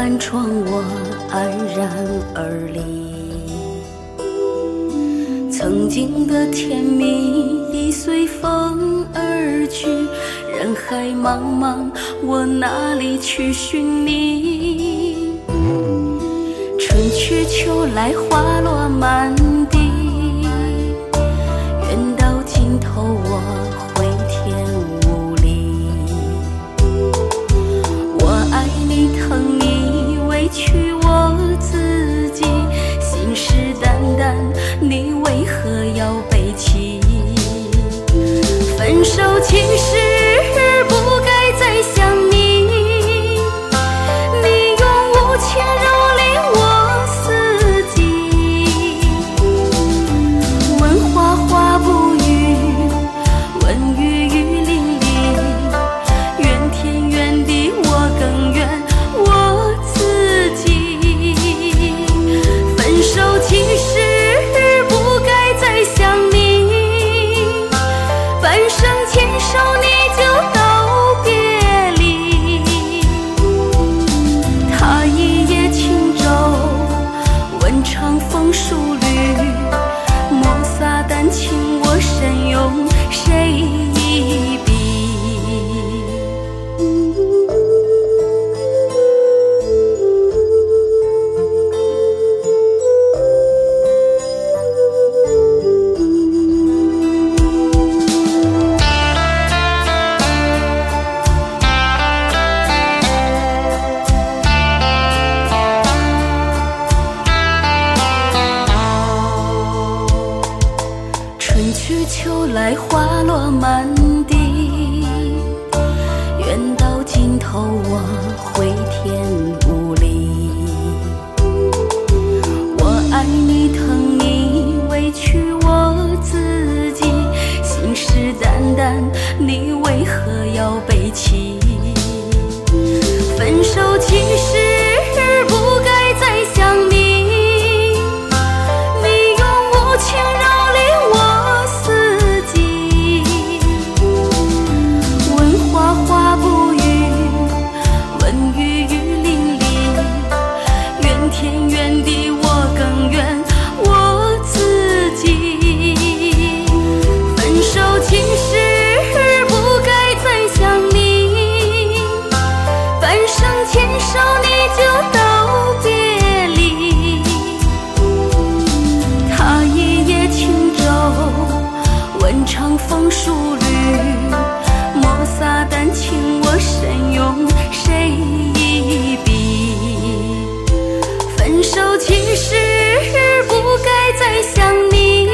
寒窗我安然而立，曾经的甜蜜已随风而去，人海茫茫我哪里去寻你？春去秋来花落满地，愿到尽头我回天无力。我爱你疼你委屈我自己，信誓旦旦你为何要背弃？分手其实不该再想你，你用无情蹂躏我四季。问花花不语，问雨雨淋漓，怨天怨地我更怨我自己。分手其实不该再想你，半生牵手你就道别离。他一叶轻舟，问长风疏缕，莫撒丹青我深拥谁一笔？春去秋来花落满地，愿到尽头我回天无力。我爱你疼你委屈我自己，信誓旦旦你为何要背弃？分手其实不该再想你，你用无情蹂躏我四季。问花花不语，问雨雨淋漓，怨天怨地我更怨我自己。分手其实不该再想你，半生牵手你就道别离。他一叶轻舟，问长风疏缕，莫撒丹青我深拥谁一笔？分手其实不该再想你，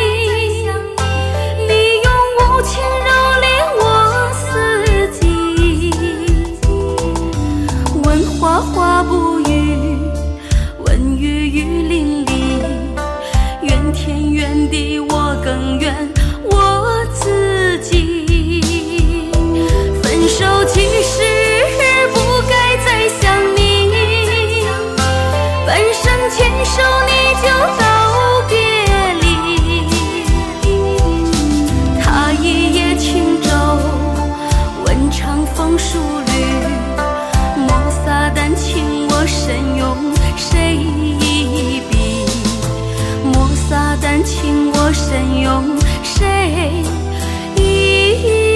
你用无情蹂躏我四季。问花花不语，问雨雨淋漓，怨天怨地我更怨我自己。分手其实不该再想你，半生牵手你就道别离。他一叶轻舟，问长风疏缕，莫撒丹青我深拥谁一笔？莫撒丹青我深拥谁一笔？